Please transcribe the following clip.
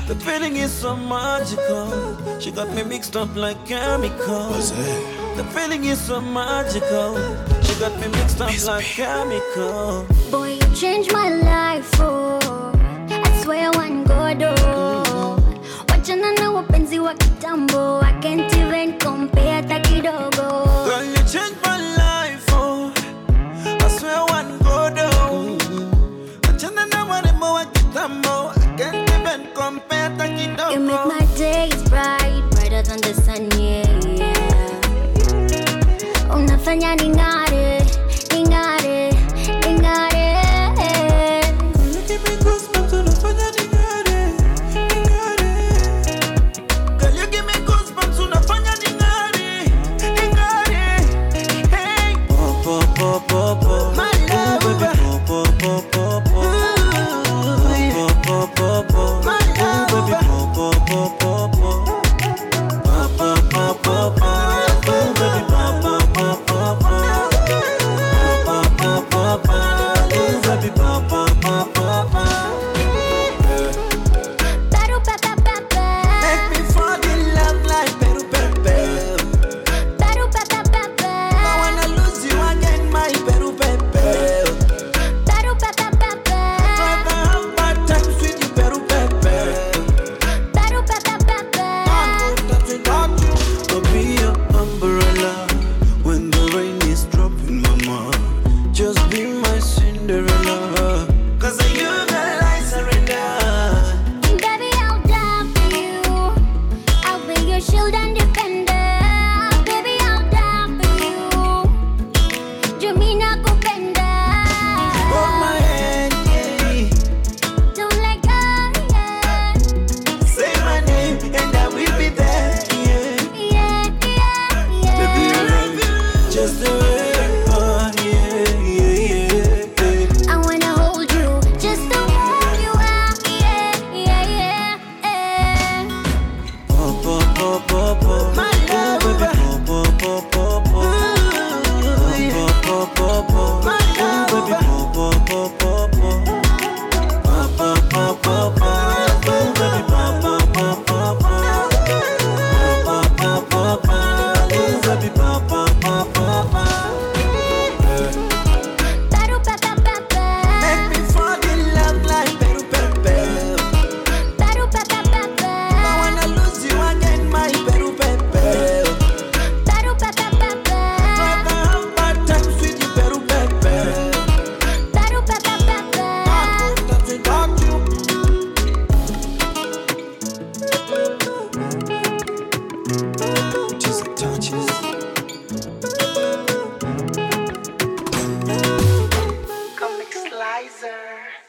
The feeling is so magical. She got me mixed up like chemicals. The feeling is so magical. She got me mixed up like chemical. Boy, you changed my life, oh. I swear one God, oh. Wachana na wapenzi wa kitambo. I can't even compare hata kidogo. Girl, you changed my life, oh. I swear one God, oh. Wachana na warembo wa kitambo. I can't even compare hata kidogo. You make my days bright, brighter than the sun, yeah, yeah. Unafanya ningare, ningare, ningare. You give me goosebumps, unafanya ningare, ningare. Girl, you give me goosebumps, unafanya ningare, ningare. Hey, pop, pop, pop, pop, pop. My love, baby, pop, pop, pop, pop, pop. Pop, pop, pop, pop. My love, baby, pop, pop, pop, pop, pop. Pop, pop, pop, pop, pop. Baby, pop, pop, pop, pop, pop. Pop, pop, pop, pop. Baby, pop, pop, pop, pop, pop. Peru, pepe, pepe. Make me fall in love like Peru, pepe. Peru, pepe, pepe. I wanna lose you again, my Peru, pepe. Peru, pepe, pepe. Forever have bad times with you, Peru, pepe. Peru, pepe, pepe. I know that without you, I'll be your umbrella when the rain is dropping, mama. Just be my Cinderella, 'cause of you, girl, I surrender. Baby, I'll die for you. I'll be your shield and defender. Baby, I'll die for you. Jumina kupenda. Hold my hand, yeah. Don't let go, yeah. Say my name and I will be there, yeah. Yeah, yeah, Baby, I yeah. love you just the way you are, yeah, yeah, yeah. I wanna hold you just the way you are. Yeah, yeah, yeah. Pop, pop, pop, pop, pop. My love, baby, pop, pop, pop, pop, pop. Pop, pop, pop, pop. My love, baby, pop, pop, pop, pop, pop. Pop, pop, pop, pop, pop. Baby, pop, pop, pop, pop, pop. Pop, pop, pop, pop. Baby, pop, pop, pop, pop, pop. Peru, pepe, pepe. Make me fall in love like Peru, pepe. Peru, pepe, pepe. I wanna lose you again, my Peru, pepe. Peru, pepe, pepe. Forever have bad times with you, Peru, pepe. Peru, pepe, pepe. I know that without you. Just touches. Comic Slicer.